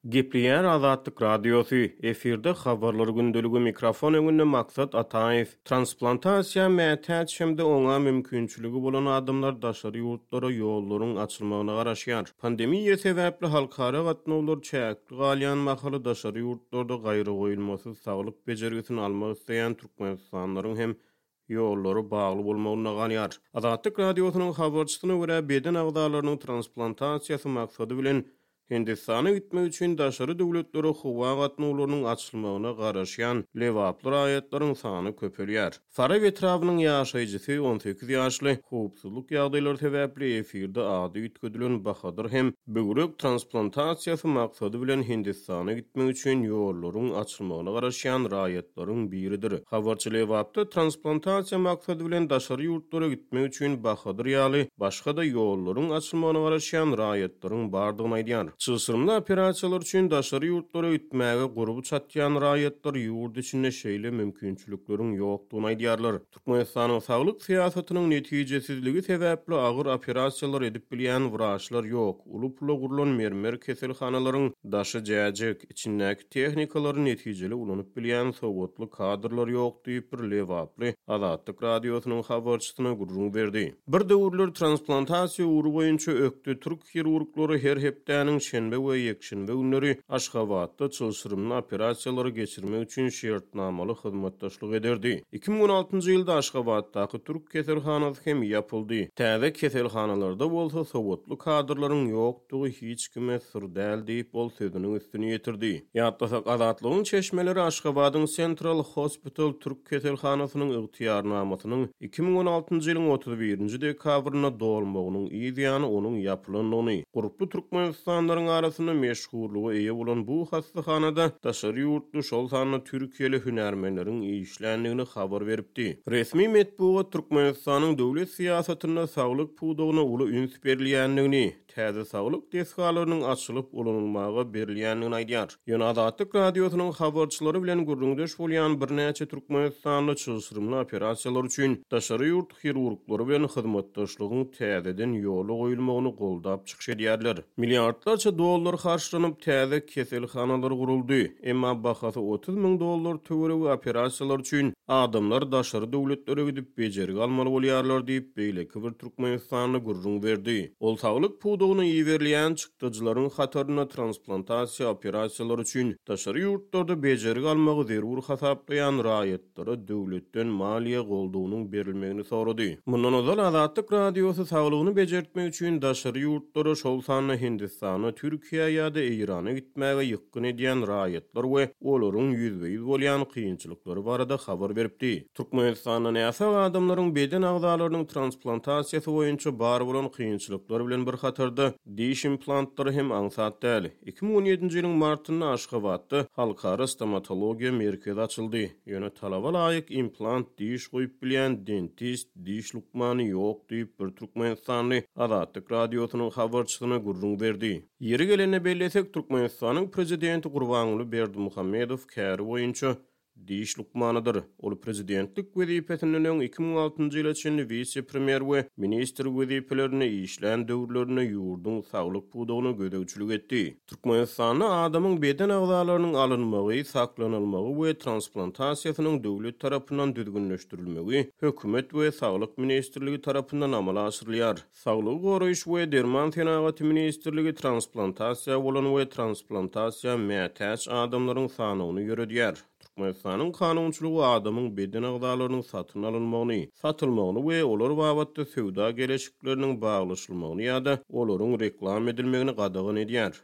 Gepliýär Azatlyk radiosu efirde habarlar gündölügi mikrofon öňünde maksat Ataýew transplantasiýa mätäç hemde oňa mümkinçiligi bolan adamlar daşary ýurtlara ýollaryň açylmagyna garaşýar. Pandemiýa sebäpli halkara gatnawlar çäkli galýan mahaly daşary ýurtlarda gaýry goýulmasy saglyk bejergisini almak isleýän türkmenistanylaryň hem ýollary bagly bolmagyna galýar. Azatlyk radiosynyň habarçysyna görä beden agdalarynyň transplantasiýasy maksady bilen Hindistana gitmek üçin daşary döwletlere howa gatnawlarynyň açylmagyna garaşýan lewaply raýatlaryň sany köpelýär. Faraw etrafynyň ýaşaýjysy 18 ýaşly howpsuzlyk ýagdaýlary sebäpli efirde ady ütkedilen Bahadur hem böwrek transplantasiýasy maksady bilen Hindistana gitmek üçin ýollaryň açylmagyna garaşýan raýatlaryň biridir. Habarçy lewapda transplantasiýa maksady bilen daşary ýurtlara gitmek üçin Bahadur ýaly başga da ýollaryň açylmagyna garaşýan raýatlaryň bardygyny aýdýar. Çysyrmly operasiýalar üçin daşary ýurtlara gitmäge guruby çatýan raýatlar ýurt içinde şeýle mümkinçilikleriň ýokdugyny aýdýarlar. Türkmenistanyň saglyk siýasatynyň netijesizligi sebäpli agyr operasiýalar edip bilýän wraçlar ýok. Uly-puly gurulan mermer keselhanalaryň daşy jäjek içindäki tehnikaları netijeli ulanyp bilýän sowatly kadrlar ýok diýip bir lewaply Azatlyk radiosynyň habarçysyna gurrun berdi. Bir döwürler transplantasiýa uğru boýunça ökdi türk hirurglary her hepdäniň şenbe we ýekşenbe günleri Aşgabatda çylşyrymly operasiýalary geçirmek üçin şertnamaly hyzmatdaşlyk ederdi. 2016-njy ýylda Aşgabatdaky türk keselhanasy hem ýapyldy. Täze keselhanalarda bolsa sowatly kadrlaryň ýokdugy hiç kime sır däl diýip bol sözüniň üstüne ýetirdi. Ýatlasak Azatlygyň çeşmeleri Aşgabatyň Central Hospital türk keselhanasynyň ygtyýarnamasynyň 2016-njy ýylyň 31-nji dekabryna dolmagynyň ýa-da onuň ýapylanyny guruply türkmenistanyň arasyna meşhurlugy eýe bolan bu hastahanada daşary ýurtly şol sanly türkiýeli hünärmenleriň işlendigini habar beripdi. Resmi metbuat Türkmenistanyň döwlet siýasatyna saglyk pudugyna uly üns berilýändigini, täze saglyk deskalarynyň açylyp ulanylmagy berilýändigini aýdýar. Ýöne Azatlyk radiosynyň habarçylary bilen gurrundaş bolýan birnäçe türkmenistanly çylşyrymly operasiýalar üçin daşary ýurt hirurglary bilen hyzmatdaşlygyň täzeden ýoly goýulmagyny goldap çykşedýärler. Milliardlarça dollar harçlanyp täze keselhanalar guruldy. Emma bahasy $30,000 töweregi operasiýalar üçin adamlar daşary döwletlere gidip bejergi almaly bolýarlar diýip beýleki bir Türkmenistanyny gurrun berdi. Ol saglyk pudugyny ýeberleýän çykdyjylaryň hataryna transplantasiýa operasiýalary üçin daşary ýurtlarda bejergi almagy zerur hasaplaýan raýatlara döwletden maliýe goldugynyň berilmegini sorady. Mundan ozal Azatlyk radiosy saglygyny bejertmek üçin daşary ýurtlara şol sanly Hindistana, Türkiýe ýa-da Irana gitmäge ýykyn edýän raýatlar we olaryň ýüzbeýiz bolýan kynçylyklary barada habar beripdi. Türkmenistanyň näse adamlaryň beden agdalarynyň transplantasiýasy boýunça bar bolan kynçylyklar bilen bir hatarda diş implantlary hem aňsat däl. 2017-nji ýylyň martynda Aşgabatda halkara stomatologiýa merkezi açyldy. Ýöne talaba laýyk implant diş goýup bilýän dentist diş lukmany ýok diýip bir Türkmenistanyň Azatlyk radiosynyň habarçysyna gurrun berdi. Yeri gelene bellesek Türkmenistanyň prezidenti Gurbanuly Berdimuhammedow käri boýunça diş lukmanydyr. Ol prezidentlik wezipesinden 2006-njy ýyla çyn vice-premier we minister wezipelerini işlän döwürlerine ýurduň saglyk pudugyny gödäwçilik etdi. Türkmenistanyň adamyň beden agdalarynyň alynmagy, saklanylmagy we transplantasiýasynyň döwlet tarapyndan düzgünleşdirilmegi hökümet we saglyk ministrligi tarapyndan amala aşyrylýar. Saglyk goraýyş we derman senaty ministrligi transplantasiýa bolan we transplantasiýa mätäç adamlaryň sanyny ýöredýär. Türkmenistanyň kanunçylygy adamyň beden agdalarynyň satyn alynmagyny, satylmagyny we olar babatda söwda gelişikleriniň baglaşylmagyny ýa-da olaryň reklam edilmegini gadagyn edýär.